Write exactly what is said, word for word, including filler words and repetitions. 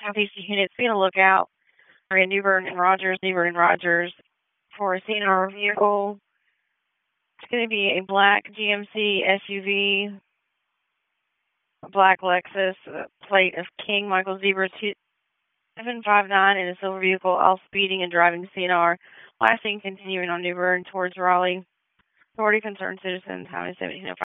southeastern units, be on the lookout for a Newbern and Rogers, Newbern and Rogers for a C N R vehicle. It's going to be a black G M C S U V, a black Lexus, a plate of King Michael Zebra two seven five nine in a silver vehicle, all speeding and driving C N R. Last thing continuing on Newbern towards Raleigh. Authority concerned citizens, Highway seventeen oh five.